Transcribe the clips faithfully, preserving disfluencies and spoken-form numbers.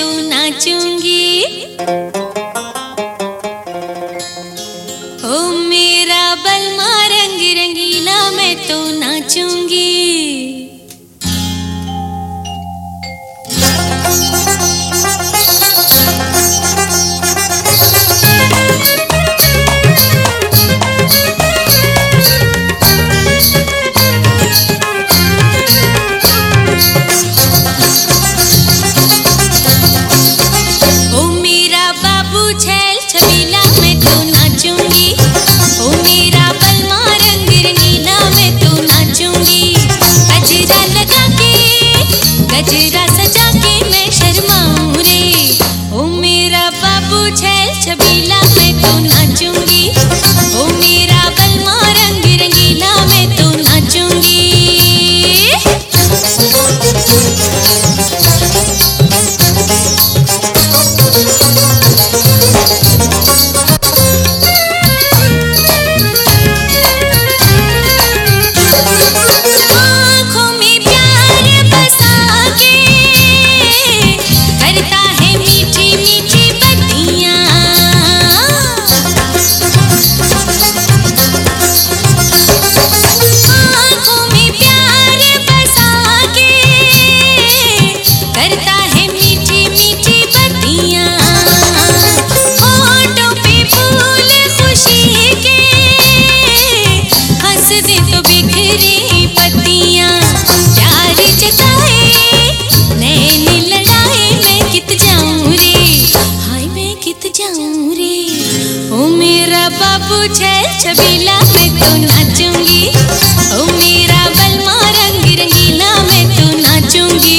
तो नाचूंगी। ओ मेरा बलमा रंग रंगीला मैं तो नाचूंगी। गजरा सजा के मैं शर्माऊं रे। ओ मेरा बाबू छैल छबीला मैं तो नाचूंगी। ओ मेरा बलमा रंग रंगीला मैं तो नाचूंगी। बाबू छैल छबीला मैं तो नाचूंगी। ओ मेरा बलमा रंग रंगीला मैं तो नाचूंगी।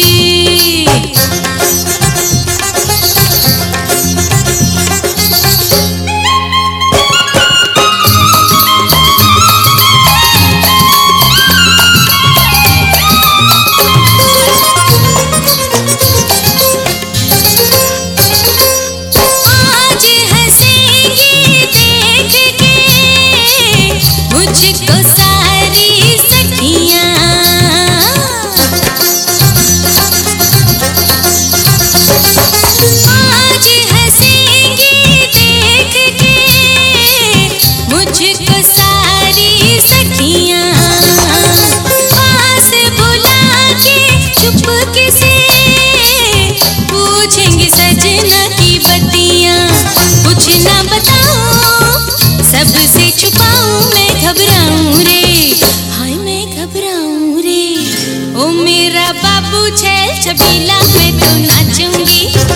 मुझको सारी सखियाँ आज हंसेंगी देख के, मुझको सारी सखियाँ पास बुला के चुपके से पूछेंगे सजना की बत्तियाँ। कुछ ना बताऊं सबसे छुपाऊं मैं घबराऊं रे। हाय मैं घबराऊं रे। ओ मेरा बाबू छैल छबीला मैं तो नाचूंगी।